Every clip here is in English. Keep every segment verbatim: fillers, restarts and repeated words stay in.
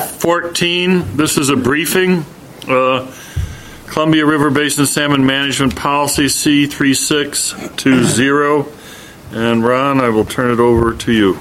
fourteen, this is a briefing. Uh, Columbia River Basin Salmon Management Policy C three six two zero. And Ron, I will turn it over to you.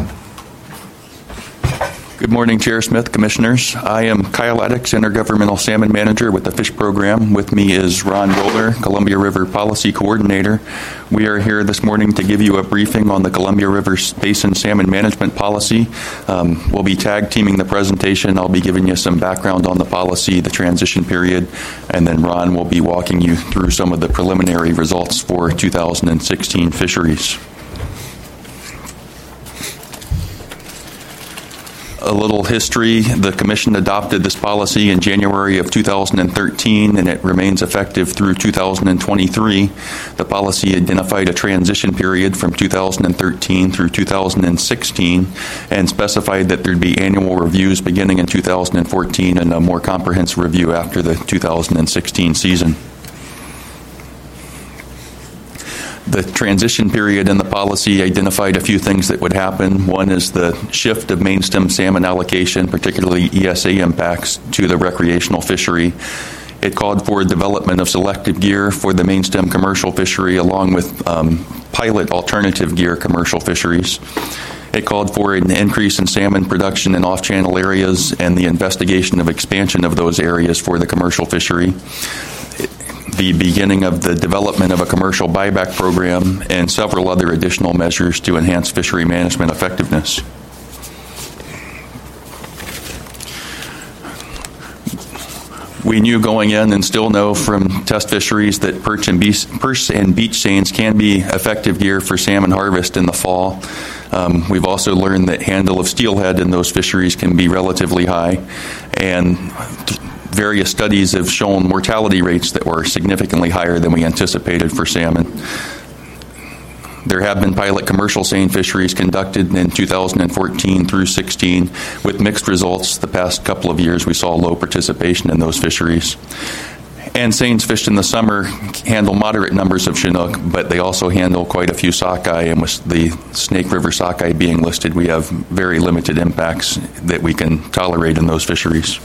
Good morning, Chair Smith, Commissioners. I am Kyle Addix, Intergovernmental Salmon Manager with the Fish Program. With me is Ron Roller, Columbia River Policy Coordinator. We are here this morning to give you a briefing on the Columbia River Basin Salmon Management Policy. Um, we'll be tag teaming the presentation. I'll be giving you some background on the policy, the transition period, and then Ron will be walking you through some of the preliminary results for two thousand sixteen fisheries. A little history. The Commission adopted this policy in January of two thousand thirteen, and it remains effective through two thousand twenty-three. The policy identified a transition period from two thousand thirteen through two thousand sixteen and specified that there'd be annual reviews beginning in two thousand fourteen and a more comprehensive review after the two thousand sixteen season. The transition period in the policy identified a few things that would happen. One is the shift of mainstem salmon allocation, particularly E S A impacts, to the recreational fishery. It called for development of selective gear for the mainstem commercial fishery, along with um, pilot alternative gear commercial fisheries. It called for an increase in salmon production in off-channel areas and the investigation of expansion of those areas for the commercial fishery. The beginning of the development of a commercial buyback program, and several other additional measures to enhance fishery management effectiveness. We knew going in and still know from test fisheries that perch and beach, perch and beach seines can be effective gear for salmon harvest in the fall. Um, we've also learned that handle of steelhead in those fisheries can be relatively high, and various studies have shown mortality rates that were significantly higher than we anticipated for salmon. There have been pilot commercial seine fisheries conducted in two thousand fourteen through sixteen with mixed results. The past couple of years we saw low participation in those fisheries. And seines fished in the summer handle moderate numbers of Chinook, but they also handle quite a few sockeye, and with the Snake River sockeye being listed, we have very limited impacts that we can tolerate in those fisheries.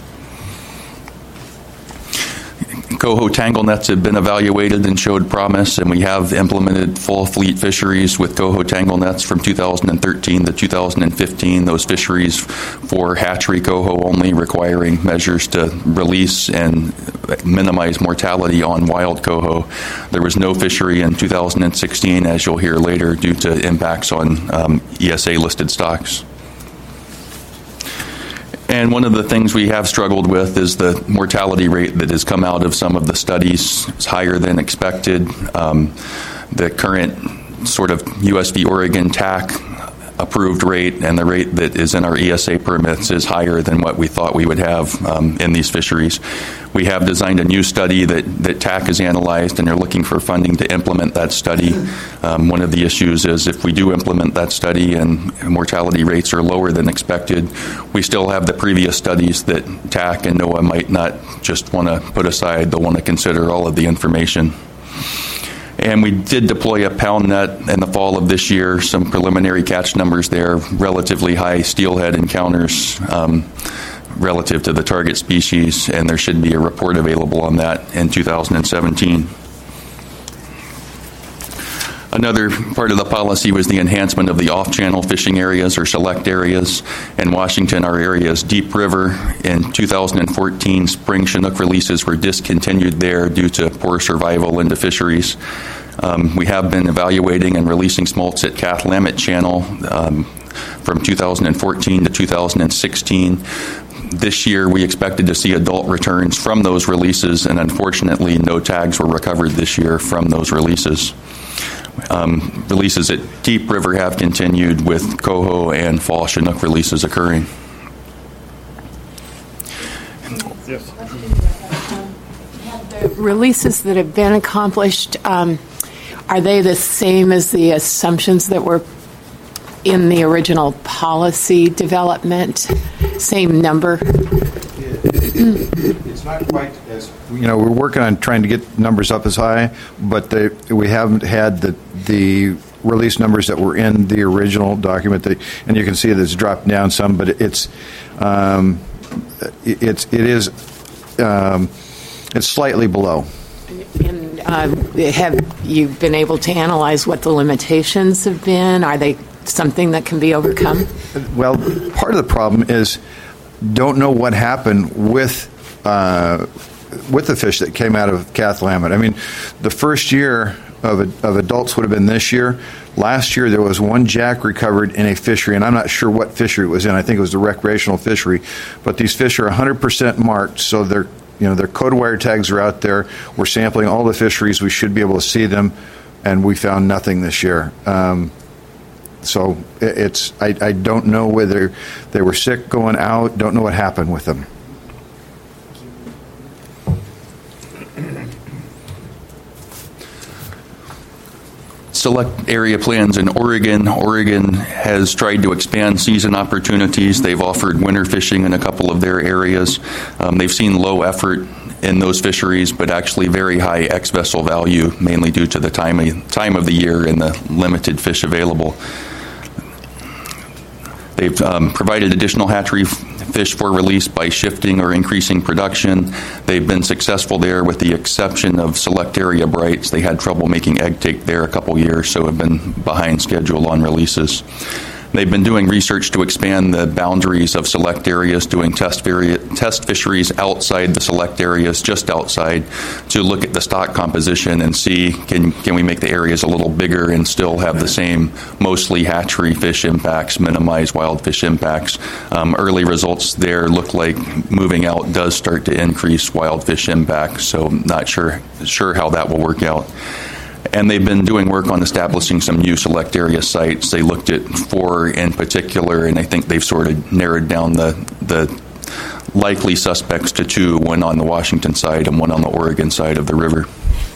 Coho tangle nets have been evaluated and showed promise, and we have implemented full fleet fisheries with coho tangle nets from two thousand thirteen to two thousand fifteen. Those fisheries for hatchery coho only, requiring measures to release and minimize mortality on wild coho. There was no fishery in two thousand sixteen, as you'll hear later, due to impacts on um, E S A listed stocks. And one of the things we have struggled with is the mortality rate that has come out of some of the studies. It's higher than expected. Um, the current sort of U S v. Oregon T A C approved rate and the rate that is in our E S A permits is higher than what we thought we would have um, in these fisheries. We have designed a new study that, that T A C has analyzed, and they're looking for funding to implement that study. Um, one of the issues is if we do implement that study and mortality rates are lower than expected, we still have the previous studies that T A C and NOAA might not just want to put aside. They'll want to consider all of the information. And we did deploy a pound net in the fall of this year, some preliminary catch numbers there, relatively high steelhead encounters um, relative to the target species, and there should be a report available on that in two thousand seventeen. Another part of the policy was the enhancement of the off-channel fishing areas or select areas. In Washington, our area is Deep River. In two thousand fourteen, spring Chinook releases were discontinued there due to poor survival into fisheries. Um, we have been evaluating and releasing smolts at Cathlamet Channel um, from two thousand fourteen to two thousand sixteen. This year, we expected to see adult returns from those releases, and unfortunately, no tags were recovered this year from those releases. Um, releases at Deep River have continued with coho and fall Chinook releases occurring. Yes. The releases that have been accomplished, um, are they the same as the assumptions that were in the original policy development? Same number? It's not quite as, you know, we're working on trying to get numbers up as high, but they, we haven't had the the release numbers that were in the original document. That, and you can see that it's dropped down some, but it's um, it's it is um, it's slightly below. And um, have you been able to analyze what the limitations have been? Are they something that can be overcome? Well, part of the problem is don't know what happened with uh, with the fish that came out of Cathlamet. I mean, the first year of, of adults would have been this year. Last year, there was one jack recovered in a fishery, and I'm not sure what fishery it was in. I think it was the recreational fishery. But these fish are one hundred percent marked, so they're You know, their code wire tags are out there. We're sampling all the fisheries. We should be able to see them, and we found nothing this year. Um, so it's I, I don't know whether they were sick going out. Don't know what happened with them. Select area plans in Oregon. Oregon has tried to expand season opportunities. They've offered winter fishing in a couple of their areas. Um, they've seen low effort in those fisheries, but actually very high ex-vessel value, mainly due to the time of, time of the year and the limited fish available. They've um, provided additional hatchery f- fish for release by shifting or increasing production. They've been successful there with the exception of select area brights. They had trouble making egg take there a couple years, so have been behind schedule on releases. They've been doing research to expand the boundaries of select areas, doing test, vari- test fisheries outside the select areas, just outside, to look at the stock composition and see can can we make the areas a little bigger and still have the same mostly hatchery fish impacts, minimize wild fish impacts. Um, early results there look like moving out does start to increase wild fish impacts, so not sure sure how that will work out. And they've been doing work on establishing some new select area sites. They looked at four in particular, and I think they've sort of narrowed down the the likely suspects to two, one on the Washington side and one on the Oregon side of the river.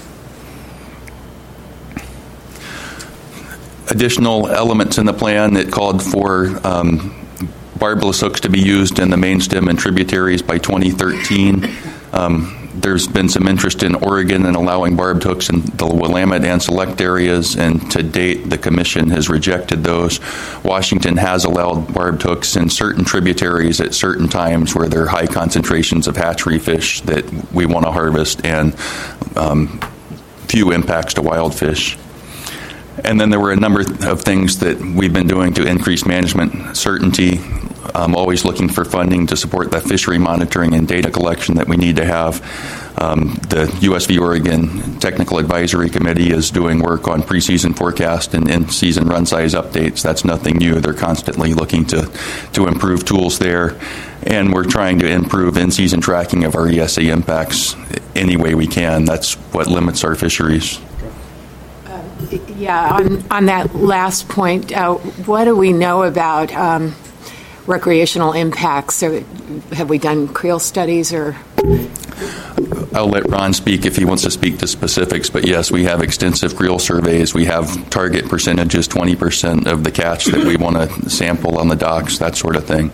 Additional elements in the plan, it called for um, barbless hooks to be used in the main stem and tributaries by twenty thirteen. Um, There's been some interest in Oregon in allowing barbed hooks in the Willamette and select areas, and to date, the Commission has rejected those. Washington has allowed barbed hooks in certain tributaries at certain times where there are high concentrations of hatchery fish that we want to harvest and um, few impacts to wild fish. And then there were a number of things that we've been doing to increase management certainty. I'm always looking for funding to support that fishery monitoring and data collection that we need to have. Um, the U S V Oregon Technical Advisory Committee is doing work on preseason forecast and in-season run size updates. That's nothing new. They're constantly looking to, to improve tools there. And we're trying to improve in-season tracking of our E S A impacts any way we can. That's what limits our fisheries. Uh, yeah, on, on that last point, uh, what do we know about um, recreational impacts? So have we done creel studies or? I'll let Ron speak if he wants to speak to specifics, but yes, we have extensive creel surveys. We have target percentages, twenty percent of the catch that we want to sample on the docks, that sort of thing.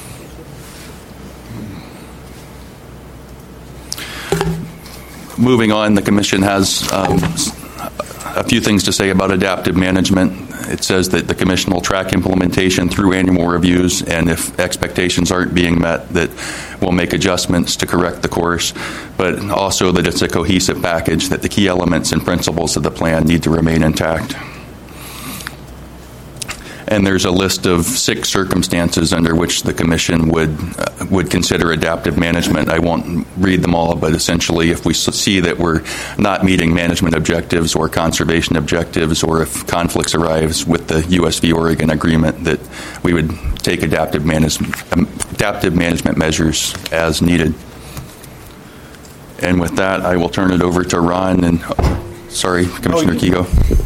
Moving on, the Commission has um, a few things to say about adaptive management. It says that the Commission will track implementation through annual reviews, and if expectations aren't being met, that we'll make adjustments to correct the course, but also that it's a cohesive package, that the key elements and principles of the plan need to remain intact. And there's a list of six circumstances under which the Commission would uh, would consider adaptive management. I won't read them all, but essentially if we see that we're not meeting management objectives or conservation objectives, or if conflicts arise with the U S V Oregon agreement, that we would take adaptive, manage, um, adaptive management measures as needed. And with that, I will turn it over to Ron. And oh, sorry, Commissioner oh,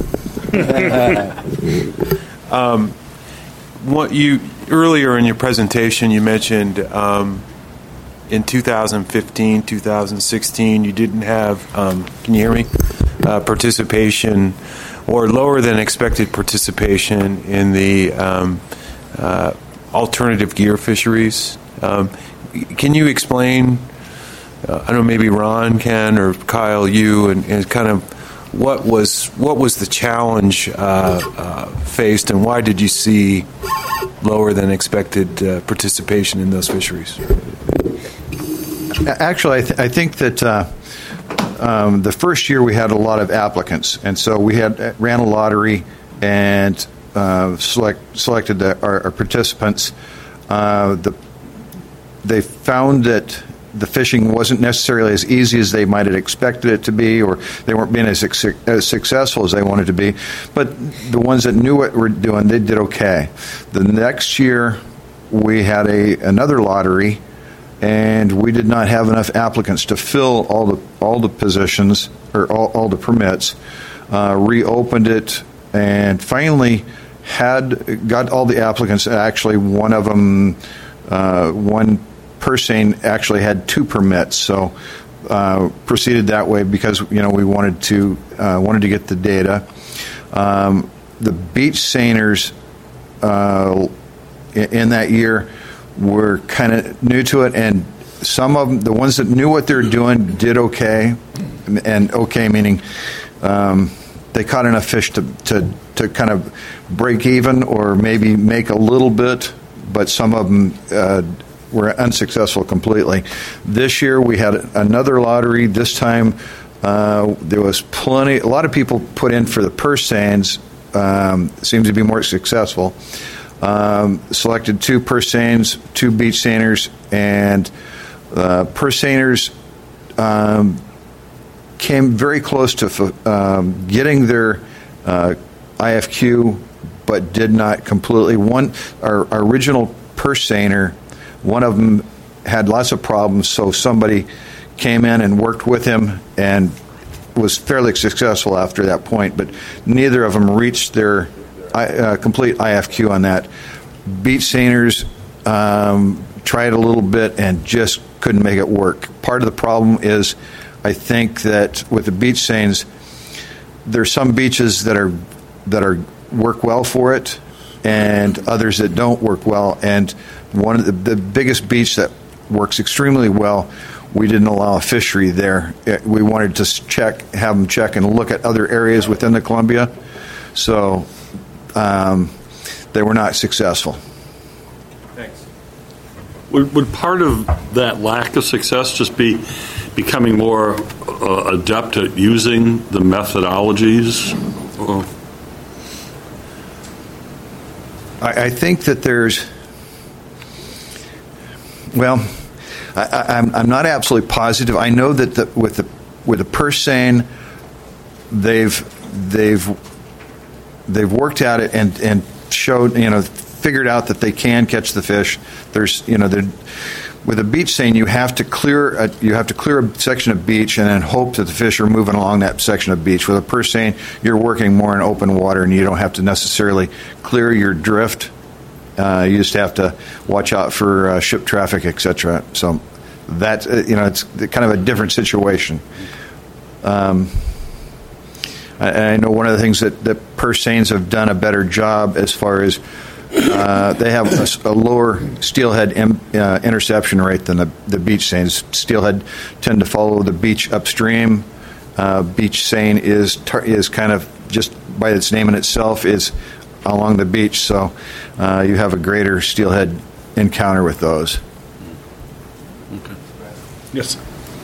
Keego. Um, what you earlier in your presentation, you mentioned um, in two thousand fifteen, two thousand sixteen, you didn't have, um, can you hear me, uh, participation or lower than expected participation in the um, uh, alternative gear fisheries. Um, can you explain, uh, I don't know, maybe Ron can, or Kyle, you, and, and kind of What was what was the challenge uh, uh, faced, and why did you see lower than expected uh, participation in those fisheries? Actually, I, th- I think that uh, um, the first year we had a lot of applicants, and so we had ran a lottery and uh, select, selected the, our, our participants. Uh, the, they found that the fishing wasn't necessarily as easy as they might have expected it to be, or they weren't being as, as successful as they wanted to be. But the ones that knew what we're doing, they did okay. The next year, we had a another lottery, and we did not have enough applicants to fill all the all the positions or all, all the permits. Uh, reopened it, and finally had got all the applicants. Actually, one of them, uh, one person actually had two permits, so uh, proceeded that way because you know we wanted to uh, wanted to get the data. Um, the beach seiners uh, in, in that year were kind of new to it, and some of them, the ones that knew what they were doing, did okay, and okay meaning um, they caught enough fish to, to to kind of break even or maybe make a little bit, but some of them uh, were unsuccessful completely. This year we had another lottery. This time uh, there was plenty, a lot of people put in for the purse seines. Um, seems to be more successful. Um, selected two purse seines, two beach seiners, and uh, purse seiners um, came very close to um, getting their uh, I F Q, but did not completely. One, our, our original purse seiner, one of them had lots of problems, so somebody came in and worked with him and was fairly successful after that point, but neither of them reached their uh, complete I F Q on that. Beach seiners um, tried a little bit and just couldn't make it work. Part of the problem is, I think that with the beach seines, there's some beaches that are that are work well for it, and others that don't work well. And one of the, the biggest beach that works extremely well, we didn't allow a fishery there. We wanted to check, have them check and look at other areas within the Columbia. So um, they were not successful. Thanks. Would, would part of that lack of success just be becoming more uh, adept at using the methodologies? Or? I, I think that there's, well, I, I'm, I'm not absolutely positive. I know that the, with the with the purse seine, they've they've they've worked at it and, and showed you know figured out that they can catch the fish. There's you know with a beach seine you have to clear a, you have to clear a section of beach and then hope that the fish are moving along that section of beach. With a purse seine, you're working more in open water and you don't have to necessarily clear your drift. Uh, you just have to watch out for uh, ship traffic, et cetera. So that uh, you know, it's kind of a different situation. Um, I, I know one of the things that, that purse seines have done a better job as far as uh, they have a, a lower steelhead im, uh, interception rate than the, the beach seines. Steelhead tend to follow the beach upstream. Uh, beach seine is tar- is kind of just by its name in itself is along the beach, so uh, you have a greater steelhead encounter with those. Okay. Yes.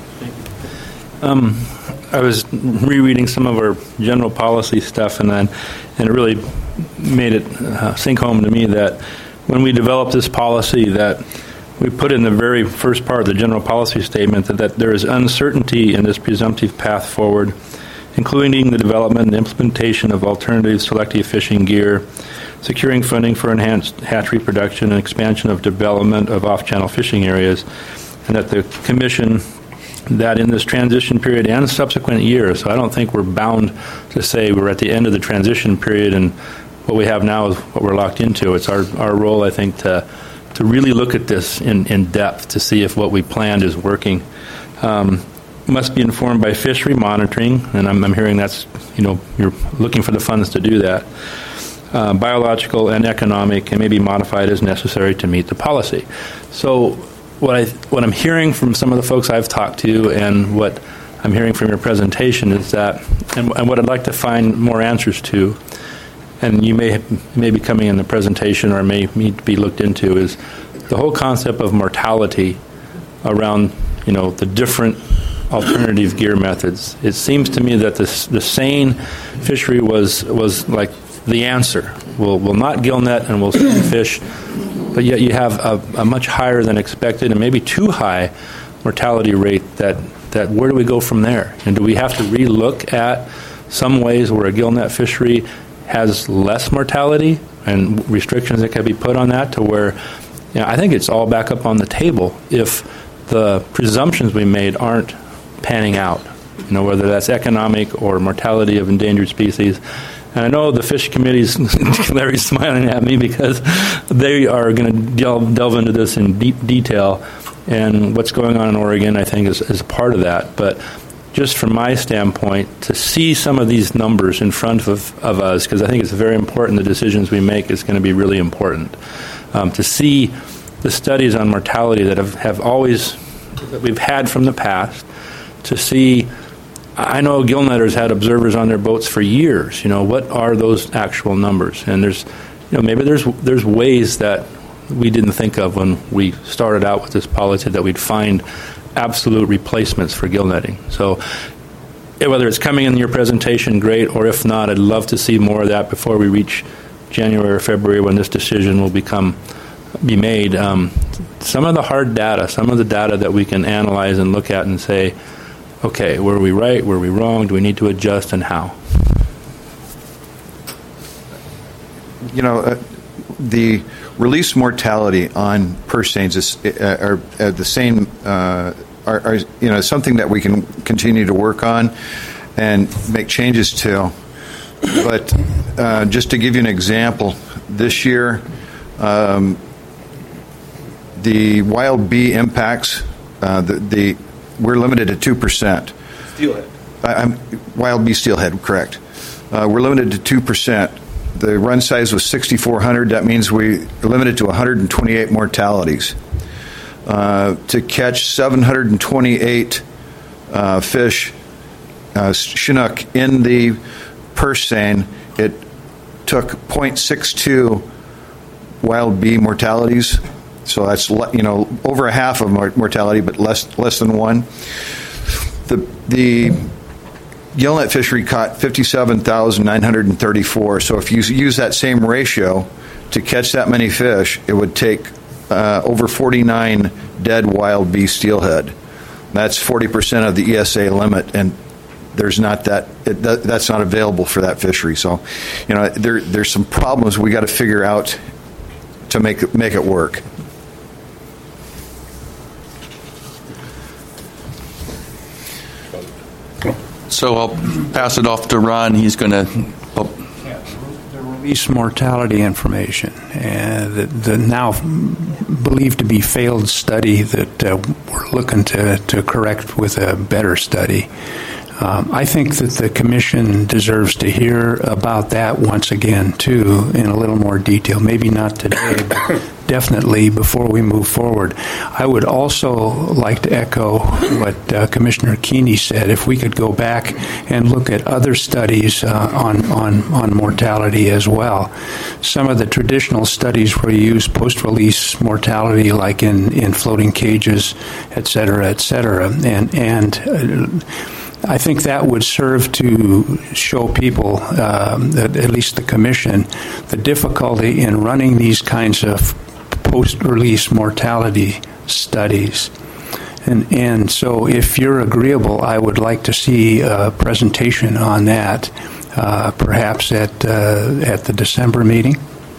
Um, I was rereading some of our general policy stuff, and then and it really made it uh, sink home to me that when we developed this policy, that we put in the very first part of the general policy statement that, that there is uncertainty in this presumptive path forward, including the development and implementation of alternative selective fishing gear, securing funding for enhanced hatchery production, and expansion of development of off-channel fishing areas, and that the Commission, that in this transition period and subsequent years, so I don't think we're bound to say we're at the end of the transition period and what we have now is what we're locked into. It's our, our role, I think, to to really look at this in, in depth to see if what we planned is working. Um, must be informed by fishery monitoring, and I'm, I'm hearing that's, you know, you're looking for the funds to do that. Uh, biological and economic, and may be modified as necessary to meet the policy. So what I what I'm hearing from some of the folks I've talked to, and what I'm hearing from your presentation is that, and, and what I'd like to find more answers to, and you may may be coming in the presentation or may need to be looked into, is the whole concept of mortality around you know, the different alternative gear methods. It seems to me that this, the seine fishery was was like the answer. We'll, we'll not gill net and we'll see fish, but yet you have a, a much higher than expected and maybe too high mortality rate. That, that where do we go from there? And do we have to relook at some ways where a gill net fishery has less mortality and restrictions that can be put on that to where, you know, I think it's all back up on the table if the presumptions we made aren't panning out, you know, whether that's economic or mortality of endangered species. And I know the fish committee's Larry's smiling at me because they are going to delve, delve into this in deep detail, and what's going on in Oregon, I think, is, is a part of that. But just from my standpoint, to see some of these numbers in front of, of us, because I think it's very important, the decisions we make is going to be really important. Um, to see the studies on mortality that have, have always, that we've had from the past, to see, I know gill netters had observers on their boats for years. You know, what are those actual numbers? And there's, you know, maybe there's there's ways that we didn't think of when we started out with this policy that we'd find absolute replacements for gill netting. So whether it's coming in your presentation, great, or if not, I'd love to see more of that before we reach January or February when this decision will become be made. Um, some of the hard data, some of the data that we can analyze and look at and say, okay, were we right, were we wrong, do we need to adjust, and how? You know, uh, the release mortality on purse seines is, uh, are, are the same, uh, are, are, you know, something that we can continue to work on and make changes to. But uh, just to give you an example, this year, um, the wild bee impacts, uh, the, the we're limited to two percent. Steelhead. I, I'm, wild bee steelhead, correct. Uh, we're limited to two percent. The run size was sixty-four hundred. That means we are limited to one hundred twenty-eight mortalities. Uh, to catch seven hundred twenty-eight uh, fish, uh, Chinook, in the purse seine, it took zero point six two wild bee mortalities. So that's, you know, over a half of mortality, but less less than one. The the gill net fishery caught fifty-seven thousand nine hundred thirty-four. So if you use that same ratio to catch that many fish, it would take uh, over forty-nine dead wild bee steelhead. That's forty percent of the E S A limit, and there's not that, it, that that's not available for that fishery. So, you know, there there's some problems we got to figure out to make it, make it work. So I'll pass it off to Ron. He's going to. Oh. The release mortality information, and the, the now believed to be failed study that uh, we're looking to, to correct with a better study. Um, I think that the Commission deserves to hear about that once again, too, in a little more detail. Maybe not today, but definitely before we move forward. I would also like to echo what uh, Commissioner Keeney said. If we could go back and look at other studies uh, on, on, on mortality as well. Some of the traditional studies where you use post-release mortality, like in, in floating cages, et cetera, et cetera, and, and uh, I think that would serve to show people, um, at, at least the Commission, the difficulty in running these kinds of post-release mortality studies. And, and so if you're agreeable, I would like to see a presentation on that, uh, perhaps at, uh, at the December meeting.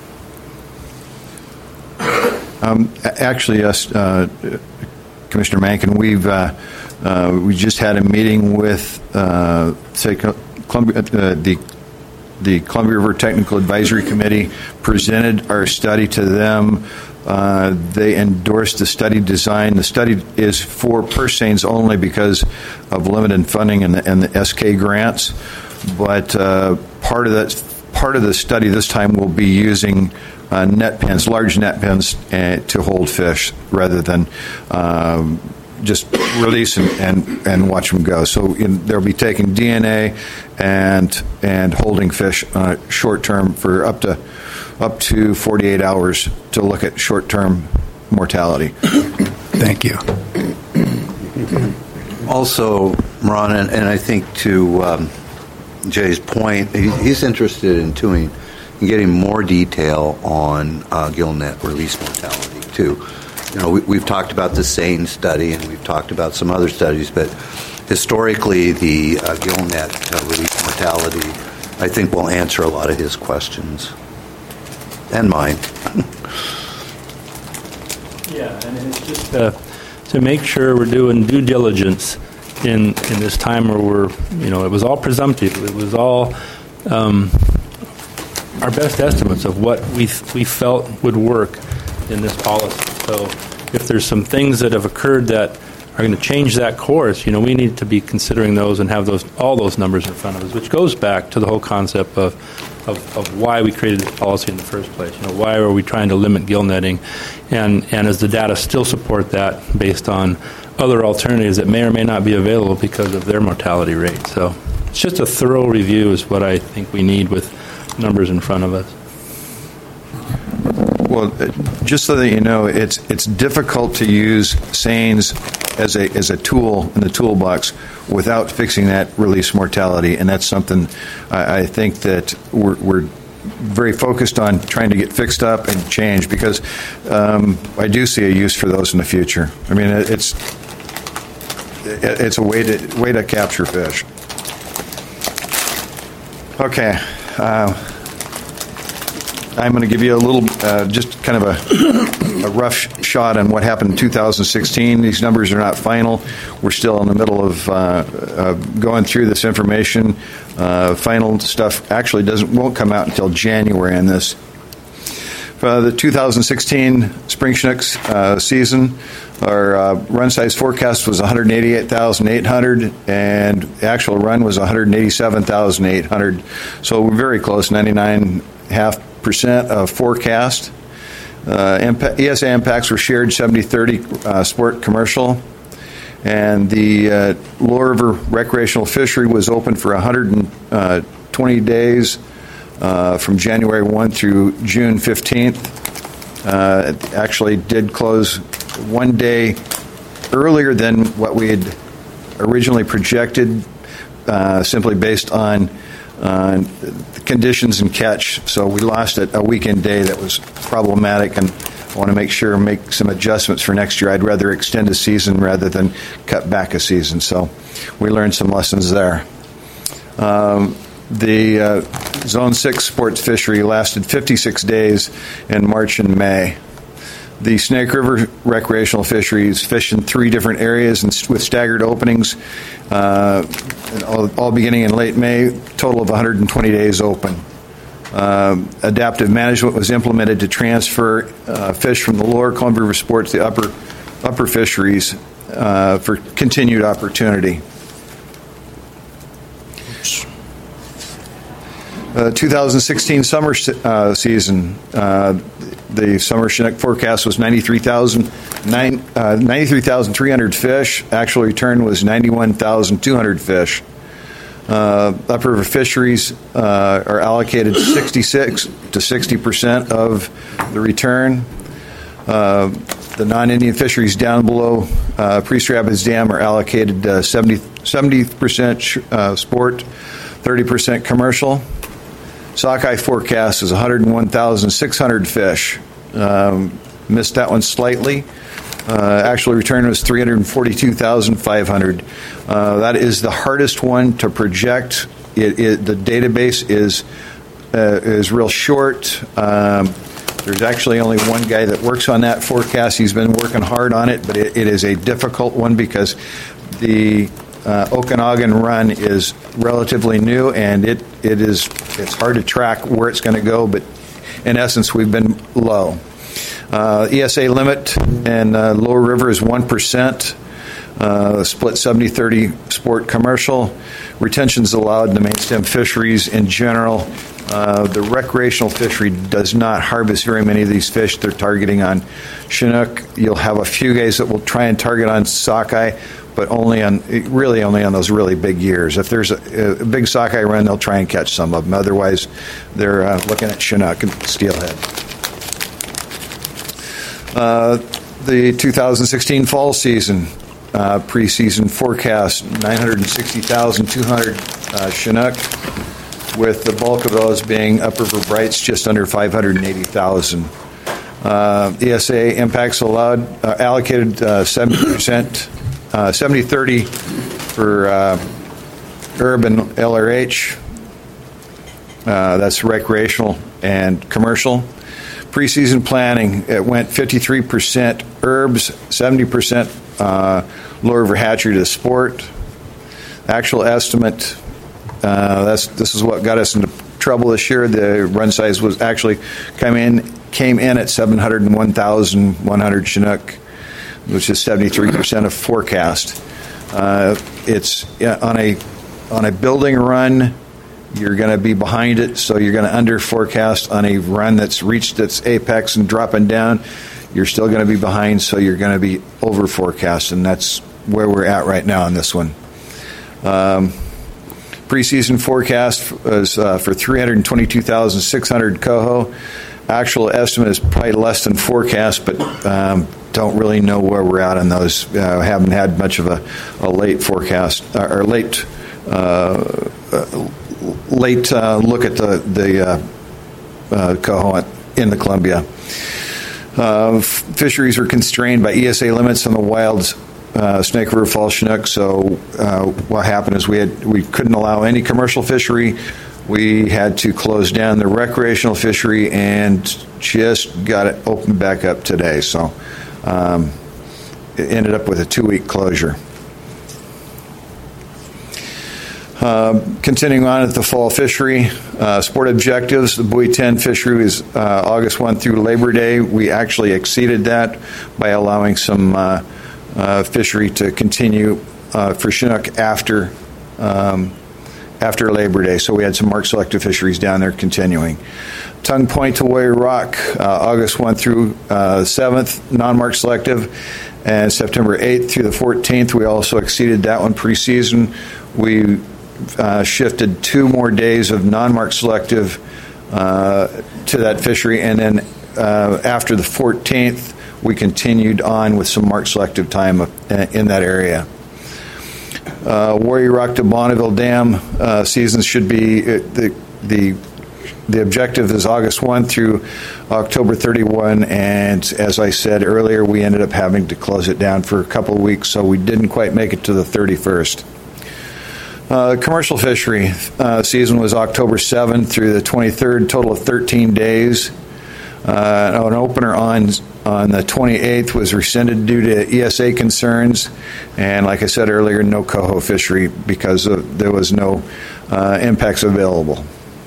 Um, actually, yes, uh, Commissioner Mankin, we've uh, uh, we just had a meeting with uh, say Columbia, uh, the the Columbia River Technical Advisory Committee, presented our study to them. Uh, they endorsed the study design. The study is for purse seines only because of limited funding and the, and the S K grants. But uh, part of that, part of the study this time will be using uh, net pens, large net pens, uh, to hold fish rather than um, just release and, and, and watch them go. So in, they'll be taking D N A and and holding fish uh, short term for up to up to forty-eight hours to look at short term mortality. Thank you. Also, Ron, and, and I think to um, Jay's point, he, he's interested in doing, in getting more detail on uh, gillnet release mortality too. You know, we, we've talked about the SANE study, and we've talked about some other studies, but historically, the uh, gillnet uh, release mortality, I think, will answer a lot of his questions and mine. Yeah, and it's just uh, to make sure we're doing due diligence in in this time where we're, you know, it was all presumptive. It was all um, our best estimates of what we we felt would work in this policy. So if there's some things that have occurred that are going to change that course, you know, we need to be considering those and have those all those numbers in front of us, which goes back to the whole concept of Of, of why we created this policy in the first place. You know, why are we trying to limit gill netting? And and does the data still support that based on other alternatives that may or may not be available because of their mortality rate? So it's just a thorough review is what I think we need with numbers in front of us. Well, just so that you know, it's it's difficult to use SANES as a as a tool in the toolbox without fixing that release mortality, and that's something I, I think that we're, we're very focused on trying to get fixed up and change, because um, I do see a use for those in the future. I mean, it's it's a way to way to capture fish. Okay. Uh, I'm going to give you a little, uh, just kind of a, a rough shot on what happened in two thousand sixteen. These numbers are not final. We're still in the middle of uh, uh, going through this information. Uh, final stuff actually doesn't won't come out until January on this. For the two thousand sixteen spring Chinooks uh, season, our uh, run size forecast was one hundred eighty-eight thousand eight hundred, and the actual run was one hundred eighty-seven thousand eight hundred. So we're very close, ninety-nine point five percent of forecast. Uh, impa- E S A impacts were shared seventy thirty uh, sport commercial, and the uh, Lower River recreational fishery was open for one hundred twenty days uh, from January first through June fifteenth. Uh, it actually did close one day earlier than what we had originally projected, uh, simply based on Uh, the conditions and catch. So we lost a, a weekend day that was problematic, and I want to make sure make some adjustments for next year. I'd rather extend a season rather than cut back a season. So we learned some lessons there. Um, the uh, Zone six sports fishery lasted fifty-six days in March and May. The Snake River recreational fisheries fished in three different areas and with staggered openings, uh, all, all beginning in late May, total of one hundred twenty days open. Uh, adaptive management was implemented to transfer uh, fish from the lower Columbia River Sport to the upper, upper fisheries uh, for continued opportunity. Uh, two thousand sixteen summer uh, season, uh, the summer Chinook forecast was ninety-three thousand three hundred fish. Actual return was ninety-one thousand two hundred fish. Uh, upriver fisheries uh, are allocated sixty-six to sixty percent of the return. Uh, the non-Indian fisheries down below uh, Priest Rapids Dam are allocated uh, seventy percent uh, sport, thirty percent commercial. Sockeye forecast is one hundred one thousand six hundred fish. Um, missed that one slightly. Uh, actual return was three hundred forty-two thousand five hundred. Uh, that is the hardest one to project. It, it, the database is uh, is real short. Um, there's actually only one guy that works on that forecast. He's been working hard on it, but it, it is a difficult one because the uh, Okanagan run is relatively new, and it, it is it's hard to track where it's going to go. But in essence, we've been low. Uh, E S A limit in uh, Lower River is one percent, uh, split seventy thirty sport commercial. Retentions allowed in the main stem fisheries in general. Uh, the recreational fishery does not harvest very many of these fish. They're targeting on Chinook. You'll have a few guys that will try and target on sockeye, but only on really only on those really big years. If there's a, a big sockeye run, they'll try and catch some of them. Otherwise, they're uh, looking at Chinook and steelhead. Uh, the two thousand sixteen fall season, uh, preseason forecast, nine hundred sixty thousand two hundred uh, Chinook, with the bulk of those being Upriver Brights, just under five hundred eighty thousand. Uh, E S A impacts allowed uh, allocated uh, seventy percent, uh, seventy thirty for uh, urban L R H. Uh, that's recreational and commercial. Preseason planning, it went fifty-three percent herbs, seventy percent uh, Lower River hatchery to sport. Actual estimate, uh, that's this is what got us into trouble this year. The run size was actually came in came in at seven hundred one thousand one hundred Chinook, which is seventy-three percent of forecast. Uh, it's yeah, on a on a building run, you're going to be behind it, so you're going to under forecast. On a run that's reached its apex and dropping down, you're still going to be behind, so you're going to be over forecast, and that's where we're at right now on this one. Um, preseason forecast is uh, for three hundred twenty-two thousand six hundred coho. Actual estimate is probably less than forecast, but um, don't really know where we're at on those. Uh, haven't had much of a, a late forecast uh, or late uh, uh, late uh, look at the the uh, uh, coho in the Columbia. Uh, f- fisheries are constrained by E S A limits on the wild uh, Snake River Falls Chinook. So uh, what happened is we had we couldn't allow any commercial fishery. We had to close down the recreational fishery and just got it opened back up today. So um, it ended up with a two-week closure. Uh, continuing on at the fall fishery, uh, sport objectives, the Buoy ten fishery is uh, August first through Labor Day. We actually exceeded that by allowing some uh, uh, fishery to continue uh, for Chinook after um, after Labor Day. So we had some marked selective fisheries down there continuing. Tongue Point to Warrior Rock, uh, August first through uh, seventh, non-marked selective, and September eighth through the fourteenth. We also exceeded that one preseason. We Uh, shifted two more days of non-marked selective uh, to that fishery, and then uh, after the fourteenth, we continued on with some marked selective time in that area. Uh, Warrior Rock to Bonneville Dam uh, seasons should be uh, the the the objective is August first through October thirty-first, and as I said earlier, we ended up having to close it down for a couple of weeks, so we didn't quite make it to the thirty-first. Uh, commercial fishery uh, season was October seventh through the twenty-third, total of thirteen days. Uh, an opener on on the twenty-eighth was rescinded due to E S A concerns, and like I said earlier, no coho fishery because of, there was no uh, impacts available.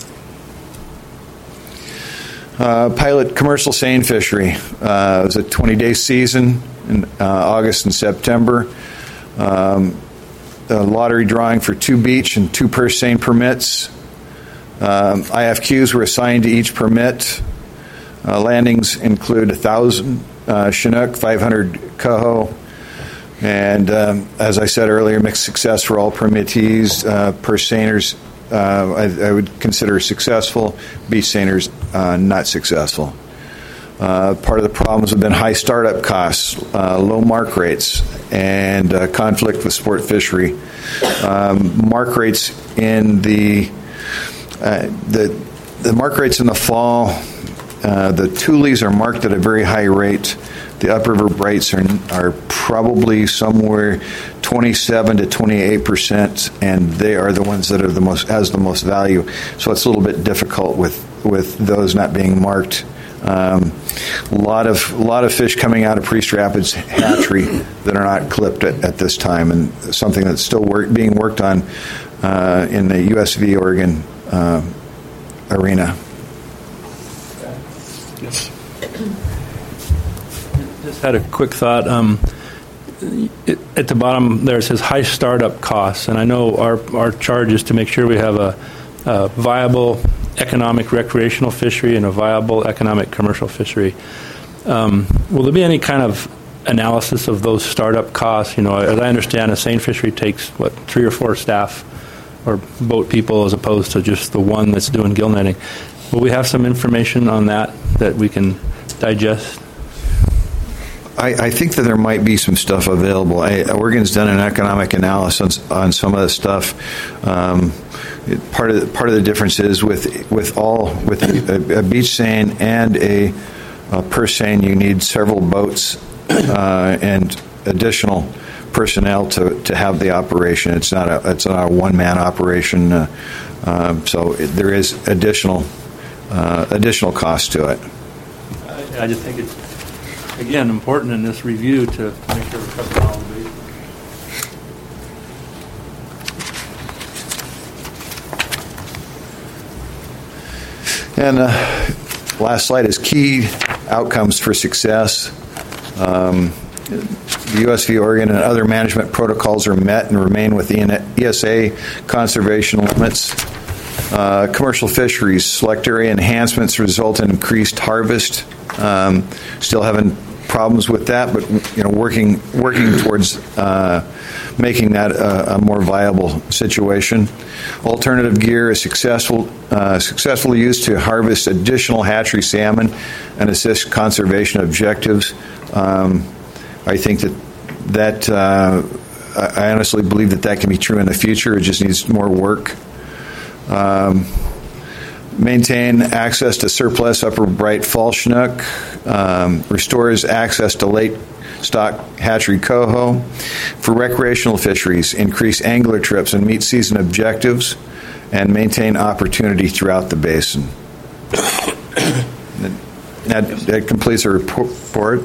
Uh, pilot commercial seine fishery uh, it was a twenty-day season in uh, August and September. Um, The lottery drawing for two beach and two purse seine permits. Um, I F Qs were assigned to each permit. Uh, landings include one thousand uh, Chinook, five hundred coho, and um, as I said earlier, mixed success for all permittees. Uh, purse seiners uh, I, I would consider successful, beach seiners uh, not successful. Uh, part of the problems have been high startup costs, uh, low mark rates, and uh, conflict with sport fishery. Um, mark rates in the uh, the the mark rates in the fall, uh, the Thule's are marked at a very high rate. The Upriver Brights are are probably somewhere twenty-seven to twenty-eight percent, and they are the ones that are the most has the most value. So it's a little bit difficult with with those not being marked. Um, a lot of a lot of fish coming out of Priest Rapids hatchery that are not clipped at, at this time, and something that's still work, being worked on uh, in the U S V Oregon uh, arena. Yes. Just had a quick thought. Um, it, at the bottom there it says high startup costs, and I know our our charge is to make sure we have a, a viable economic recreational fishery and a viable economic commercial fishery. Um, will there be any kind of analysis of those startup costs? You know, as I understand, a seine fishery takes, what, three or four staff or boat people as opposed to just the one that's doing gill netting. Will we have some information on that that we can digest? I, I think that there might be some stuff available. I, Oregon's done an economic analysis on, on some of the stuff. Um, it, part of the, part of the difference is with with all with a, a beach seine and a, a purse seine, you need several boats uh, and additional personnel to, to have the operation. It's not a it's not a one man operation, uh, um, so it, there is additional uh, additional cost to it. I, I just think it's again important in this review to make sure we're covering all the bases. And uh, last slide is key outcomes for success. Um, The U S V Oregon and other management protocols are met and remain within E S A conservation limits. Uh, commercial fisheries, select area enhancements result in increased harvest. Um, still having problems with that, but you know, working working towards uh, making that a, a more viable situation. Alternative gear is successful uh, successfully used to harvest additional hatchery salmon and assist conservation objectives. Um, I think that that uh, I honestly believe that that can be true in the future. It just needs more work. Um, maintain access to surplus upper bright fall chinook. Um, restores access to late stock hatchery coho. For recreational fisheries, increase angler trips and meet season objectives, and maintain opportunity throughout the basin. that, that completes the report.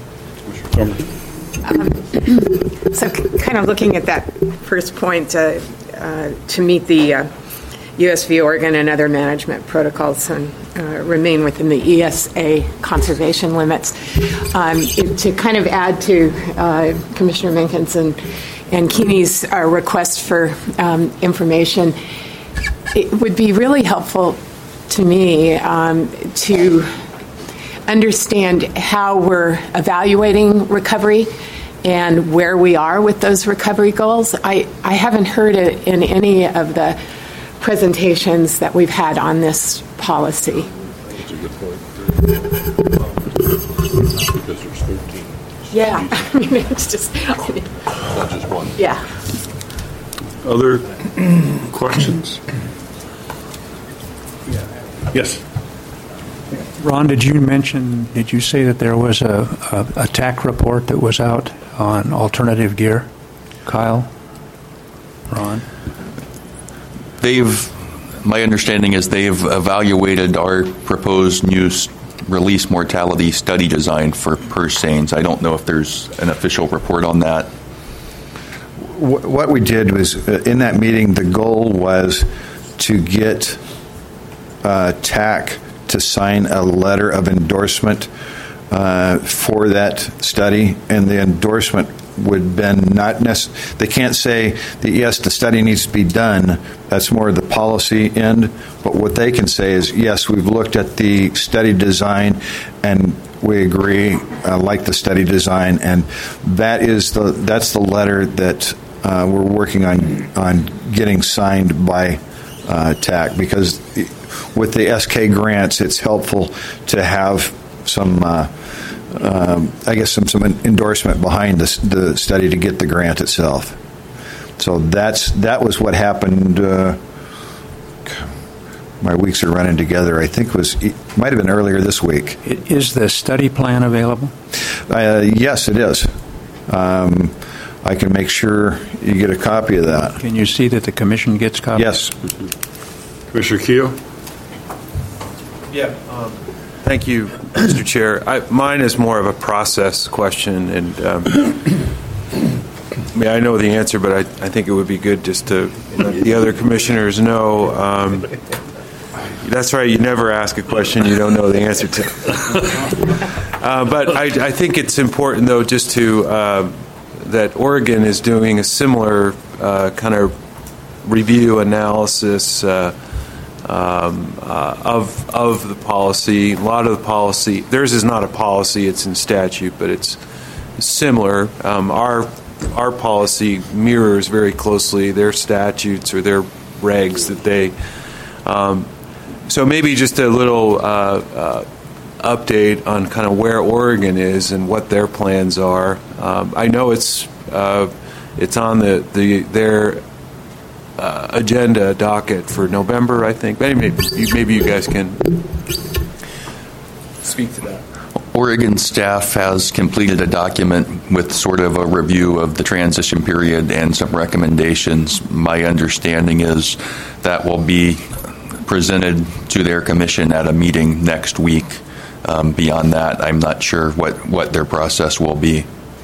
Um, so kind of looking at that first point, uh, uh, to meet the uh, U S V Oregon and other management protocols and uh, remain within the E S A conservation limits. Um, it, to kind of add to uh, Commissioner Menkins and, and Keeney's uh, request for um, information, it would be really helpful to me um, to understand how we're evaluating recovery and where we are with those recovery goals. I, I haven't heard it in any of the presentations that we've had on this policy. That's a good point. Because there's thirteen. Yeah, I mean, it's just... Not just one. Yeah. Other questions? Yes. Ron, did you mention, did you say that there was a, a, a T A C report that was out on alternative gear? Kyle? Ron? They've, my understanding is they've evaluated our proposed new s- release mortality study design for purse seines. I don't know if there's an official report on that. What we did was, uh, in that meeting, the goal was to get uh, T A C to sign a letter of endorsement uh, for that study, and the endorsement would been not necessarily, they can't say that yes, the study needs to be done. That's more of the policy end. But what they can say is, yes, we've looked at the study design and we agree, uh, like the study design, and that is the that's the letter that uh, we're working on on getting signed by uh, T A C, because with the S K grants, it's helpful to have some, uh, um, I guess, some, some endorsement behind the, the study to get the grant itself. So that's that was what happened. Uh, my weeks are running together. I think it was it might have been earlier this week. Is the study plan available? Uh, yes, it is. Um, I can make sure you get a copy of that. Can you see that the commission gets copies? Yes. Commissioner Keogh? Yeah. Um, thank you, Mister Chair. I, mine is more of a process question, and um, I mean, I know the answer, but I, I think it would be good just to let the other commissioners know. Um, that's right. You never ask a question you don't know the answer to. uh, but I, I think it's important, though, just to uh, that Oregon is doing a similar uh, kind of review analysis. Uh, Um, uh, of of the policy. A lot of the policy, theirs is not a policy, it's in statute, but it's similar. Um, our our policy mirrors very closely their statutes or their regs that they, um, so maybe just a little uh, uh, update on kind of where Oregon is and what their plans are. Um, I know it's uh, it's on the, the their uh, agenda docket for November, I think. Maybe maybe you guys can speak to that. Oregon staff has completed a document with sort of a review of the transition period and some recommendations. My understanding is that will be presented to their commission at a meeting next week. Um, beyond that, I'm not sure what, what their process will be.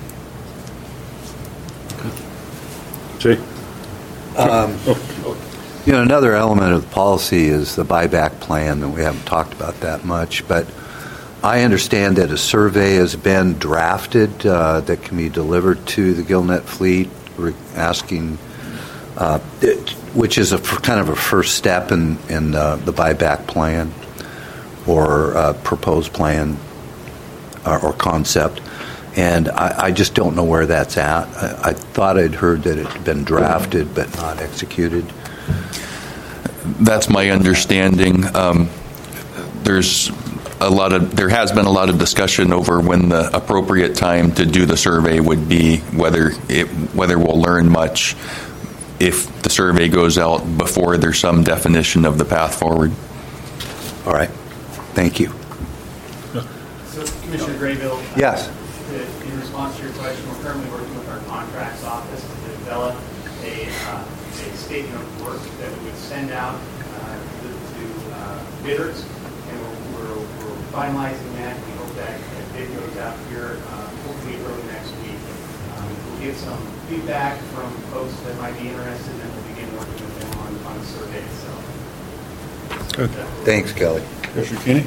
Jay? Um, you know, another element of the policy is the buyback plan, and we haven't talked about that much, but I understand that a survey has been drafted uh, that can be delivered to the Gillnet fleet, re- asking, uh, it, which is a kind of a first step in, in uh, the buyback plan or uh, proposed plan or, or concept. And I, I just don't know where that's at. I, I thought I'd heard that it had been drafted but not executed. That's my understanding. Um, there's a lot of there has been a lot of discussion over when the appropriate time to do the survey would be, whether it whether we'll learn much if the survey goes out before there's some definition of the path forward. All right. Thank you. So, Commissioner Graybill. Yes. Uh, in response to your question, we're currently working with our contracts office to develop a, uh, a statement of work that we would send out uh, to, to uh, bidders. Finalizing that. We hope that that bid goes out here uh, hopefully early next week. Um, we'll get some feedback from folks that might be interested, and then we'll begin working with them on, on the survey itself. Good. Thanks, Kelly. Commissioner Keeney?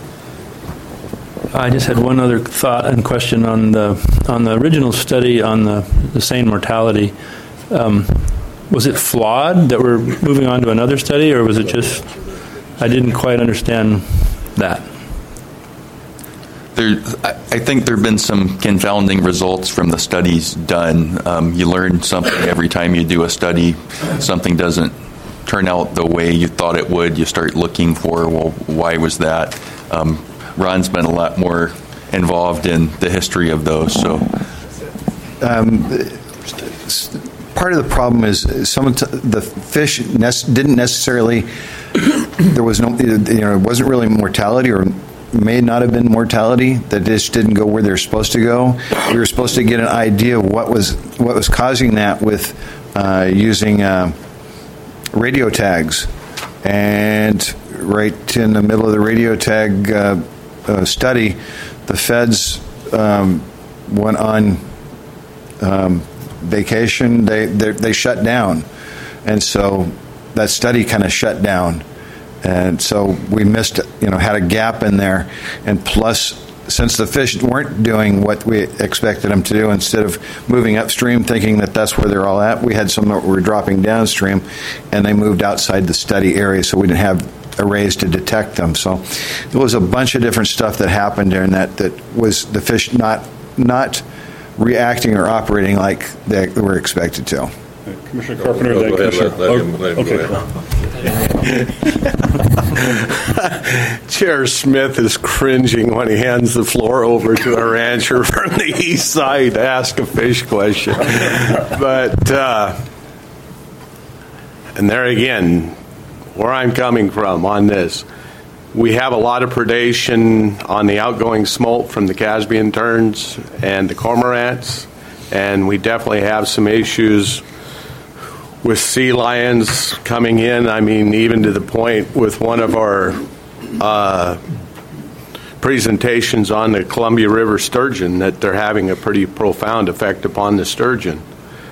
I just had one other thought and question on the on the original study on the, the sane mortality. Um, was it flawed that we're moving on to another study, or was it just, I didn't quite understand that? There, I think there have been some confounding results from the studies done. Um, you learn something every time you do a study. Something doesn't turn out the way you thought it would. You start looking for, well, why was that? Um, Ron's been a lot more involved in the history of those. So, um, part of the problem is some of the fish didn't necessarily. There was no, you know, it wasn't really mortality, or may not have been mortality, that just didn't go where they're supposed to go. We were supposed to get an idea of what was what was causing that with uh, using uh, radio tags, and right in the middle of the radio tag uh, uh, study, the feds um, went on um, vacation. They they shut down, and so that study kind of shut down. And so we missed, you know, had a gap in there. And plus, since the fish weren't doing what we expected them to do, instead of moving upstream thinking that that's where they're all at, we had some that were dropping downstream, and they moved outside the study area, so we didn't have arrays to detect them. So there was a bunch of different stuff that happened during that that was the fish not not reacting or operating like they were expected to. Commissioner Carpenter, no, then go ahead, Commissioner. let, let him, let him okay. go ahead. Chair Smith is cringing when he hands the floor over to a rancher from the east side to ask a fish question. But, uh, and there again, where I'm coming from on this, we have a lot of predation on the outgoing smolt from the Caspian terns and the cormorants, and we definitely have some issues with sea lions coming in. I mean, even to the point with one of our uh, presentations on the Columbia River sturgeon that they're having a pretty profound effect upon the sturgeon.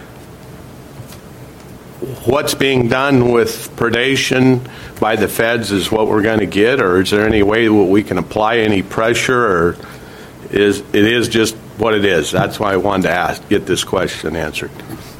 What's being done with predation by the feds is what we're going to get, or is there any way that we can apply any pressure, or is it is just what it is? That's why I wanted to ask, get this question answered.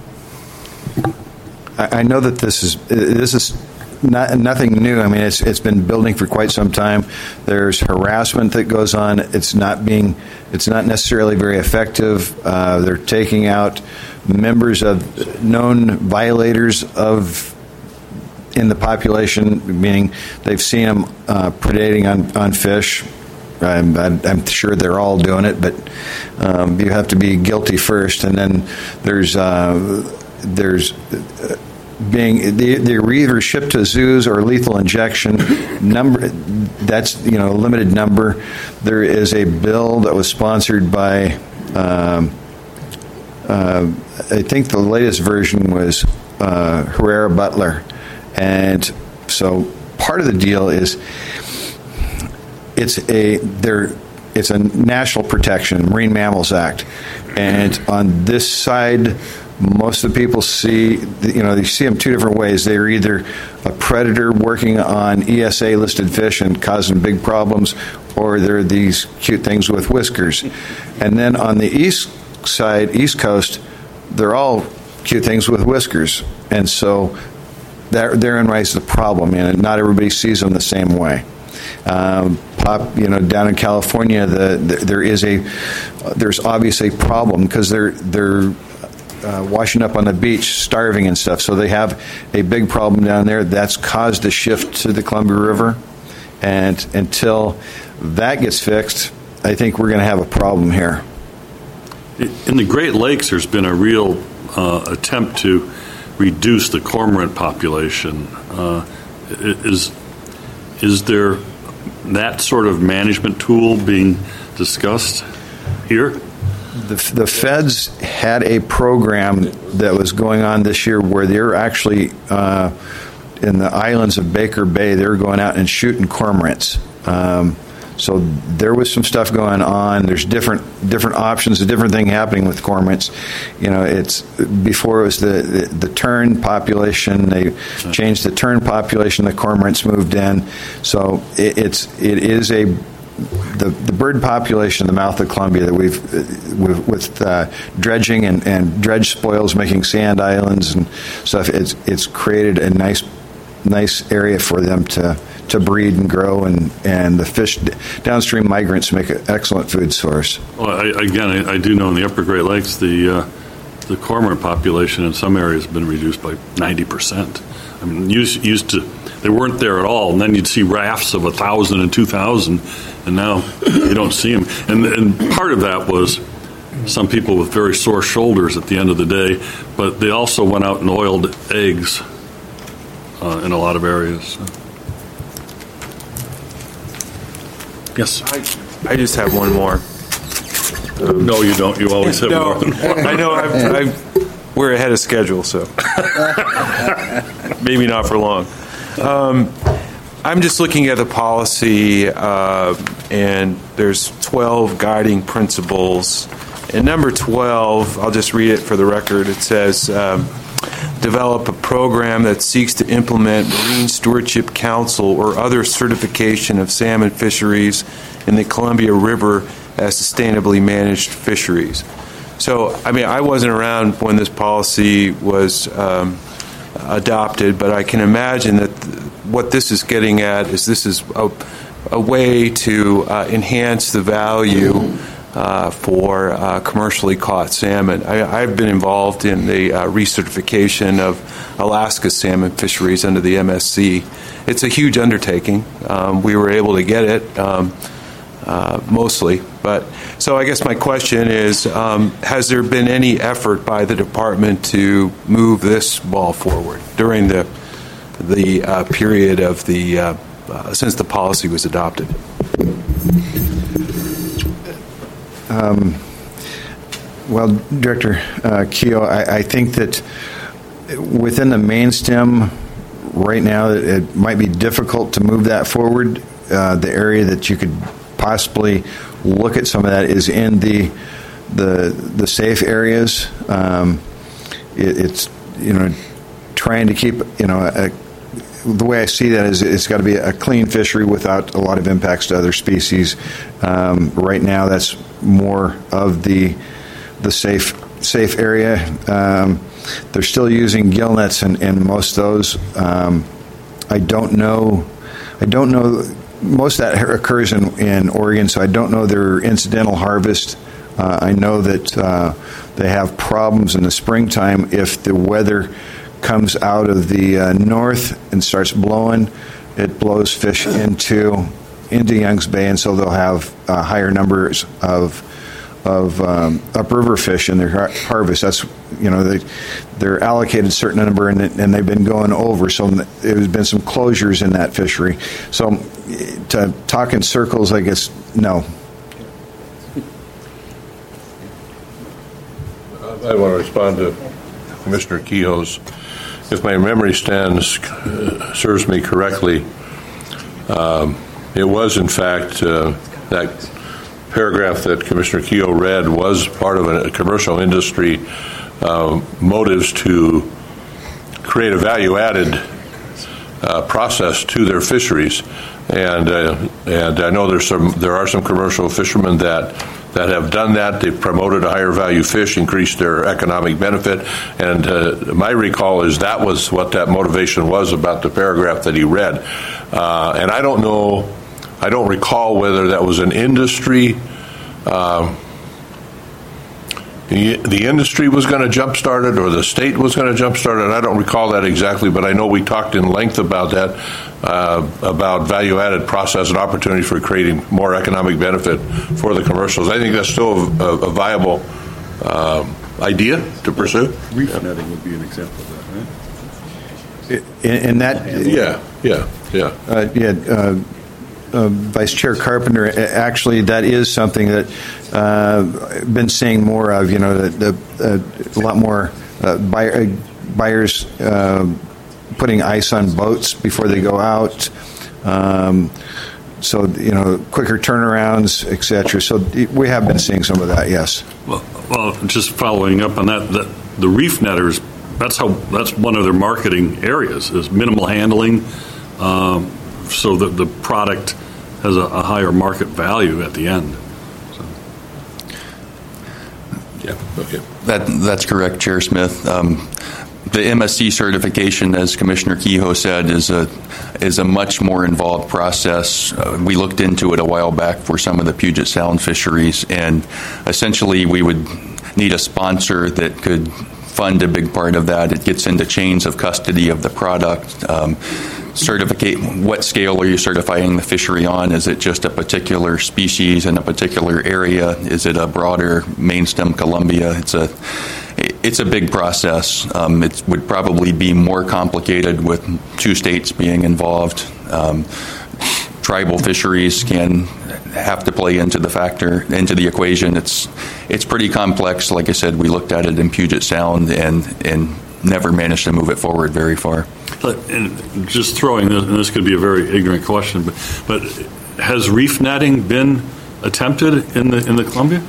I know that this is this is not, nothing new. I mean, it's it's been building for quite some time. There's harassment that goes on. It's not being it's not necessarily very effective. Uh, they're taking out members of known violators of in the population, meaning they've seen them uh, predating on, on fish. I'm, I'm sure they're all doing it, but um, you have to be guilty first, and then there's uh, there's uh, being they, they're either shipped to zoos or lethal injection. Number that's you know a limited number. There is a bill that was sponsored by um, uh, I think the latest version was uh, Herrera Butler, and so part of the deal is. It's a there. It's a national protection, Marine Mammals Act, and on this side, most of the people see you know they see them two different ways. They're either a predator working on E S A listed fish and causing big problems, or they're these cute things with whiskers. And then on the east side, East Coast, they're all cute things with whiskers, and so that, therein lies the problem. And not everybody sees them the same way. Um, pop, you know, down in California, the, the there is a there's obviously a problem because they're they're uh, washing up on the beach, starving and stuff. So they have a big problem down there. That's caused a shift to the Columbia River, and until that gets fixed, I think we're going to have a problem here. In the Great Lakes, there's been a real uh, attempt to reduce the cormorant population. Uh, is is there that sort of management tool being discussed here? The, the feds had a program that was going on this year where they're actually uh, in the islands of Baker Bay. They were going out and shooting cormorants. Um, so there was some stuff going on. There's different different options, a different thing happening with cormorants. You know, it's before it was the the, the tern population. They changed the tern population. The cormorants moved in. So it, it's it is a The, the bird population in the mouth of Columbia that we've, with, with uh, dredging and, and dredge spoils making sand islands and stuff, it's it's created a nice nice area for them to, to breed and grow, and, and the fish downstream migrants make an excellent food source. Well, I, again, I, I do know in the Upper Great Lakes the uh, the cormorant population in some areas has been reduced by ninety percent. I mean, used used to. They weren't there at all, and then you'd see rafts of a thousand and two thousand, and now you don't see them. And, and part of that was some people with very sore shoulders at the end of the day, but they also went out and oiled eggs uh, in a lot of areas. Yes? I, I just have one more. Um, no, you don't. You always have no, more than one. I know. I've, I've, we're ahead of schedule, so maybe not for long. Um, I'm just looking at the policy, uh, and there's twelve guiding principles. And number twelve, I'll just read it for the record. It says, um, develop a program that seeks to implement Marine Stewardship Council or other certification of salmon fisheries in the Columbia River as sustainably managed fisheries. So, I mean, I wasn't around when this policy was um, adopted, but I can imagine that th- what this is getting at is this is a, a way to uh, enhance the value uh, for uh, commercially caught salmon. I, I've been involved in the uh, recertification of Alaska salmon fisheries under the M S C. It's a huge undertaking. Um, we were able to get it um, uh, mostly. But so I guess my question is, um, has there been any effort by the department to move this ball forward during the the uh, period of the uh, uh, since the policy was adopted? Um, well, Director uh, Keogh, I, I think that within the main stem right now, it might be difficult to move that forward. Uh, the area that you could possibly look at some of that is in the the the safe areas. Um, it, it's you know trying to keep you know a, the way I see that is it's got to be a clean fishery without a lot of impacts to other species. Um, right now, that's more of the the safe safe area. Um, they're still using gill nets in, in most of those. Um, I don't know. I don't know. Most of that occurs in, in Oregon, so I don't know their incidental harvest. Uh, I know that uh, they have problems in the springtime if the weather comes out of the uh, north and starts blowing. It blows fish into into Young's Bay, and so they'll have uh, higher numbers of of um, upriver fish in their har- harvest. That's, you know, they they're allocated a certain number, and, and they've been going over. So there's been some closures in that fishery. So to talk in circles, I guess no. I want to respond to Commissioner Kehoe's. If my memory stands uh, serves me correctly, um, it was in fact uh, that paragraph that Commissioner Kehoe read was part of a commercial industry uh, motives to create a value-added uh, process to their fisheries, and uh, and I know there's some there are some commercial fishermen that that have done that. They've promoted a higher value fish, increased their economic benefit, and uh, my recall is that was what that motivation was about the paragraph that he read, uh, and I don't know. I don't recall whether that was an industry, uh, the, the industry was going to jumpstart it or the state was going to jumpstart it. I don't recall that exactly, but I know we talked in length about that, uh, about value-added process and opportunity for creating more economic benefit for the commercials. I think that's still a, a viable uh, idea to pursue. Reef netting would be an example of that, right? In, in that, Yeah, yeah, yeah. uh, yeah. Uh, Uh, Vice Chair Carpenter, actually, that is something that uh, I've been seeing more of. You know, the, the, uh, a lot more uh, buyer, buyers uh, putting ice on boats before they go out. Um, so, you know, quicker turnarounds, et cetera. So we have been seeing some of that. Yes. Well, well, just following up on that, that the reef netters. That's how. That's one of their marketing areas is minimal handling. Um, so that the product has a, a higher market value at the end. So. Yeah, okay. That, that's correct, Chair Smith. Um, the M S C certification, as Commissioner Kehoe said, is a is a much more involved process. Uh, we looked into it a while back for some of the Puget Sound fisheries, and essentially we would need a sponsor that could fund a big part of that. It gets into chains of custody of the product. Um, certificate, what scale are you certifying the fishery on? Is it just a particular species in a particular area? Is it a broader main stem Columbia? It's a it's a big process. Um, it would probably be more complicated with two states being involved. Um, tribal fisheries can have to play into the factor, into the equation. It's it's pretty complex. Like I said, we looked at it in Puget Sound and and never managed to move it forward very far. But, and just throwing this, and this could be a very ignorant question, but but has reef netting been attempted in the in the Columbia?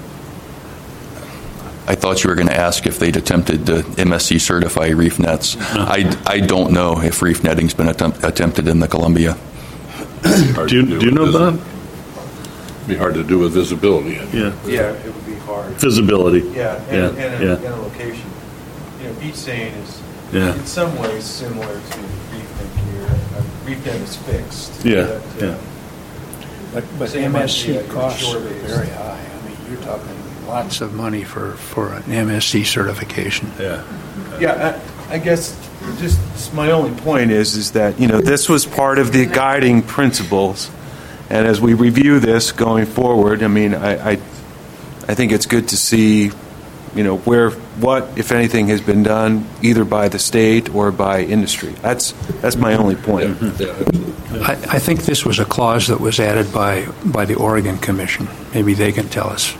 I thought you were going to ask if they'd attempted to M S C certify reef nets. No. I, I don't know if reef netting's been attempt, attempted in the Columbia. do you, do you know that? It'd be hard to do with visibility. Yeah. Yeah, it would be hard. Visibility. Yeah, and, Yeah, and, a, yeah. and a location. You know, beach seine is Yeah. in some ways similar to reef net here. A reef net is fixed. Yeah, But, uh, yeah. But, but Same M S C idea, costs are shore-based. very high. I mean, you're talking lots of money for, for an M S C certification. Yeah. Yeah, I, I guess just my only point is is that you know this was part of the guiding principles, and as we review this going forward, I mean, I, I, I think it's good to see, you know, where what if anything has been done either by the state or by industry. That's that's my only point. Yeah, absolutely. I, I think this was a clause that was added by, by the Oregon Commission. Maybe they can tell us.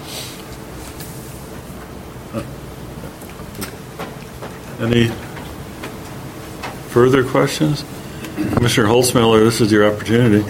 Any further questions? Commissioner Holzmiller, this is your opportunity.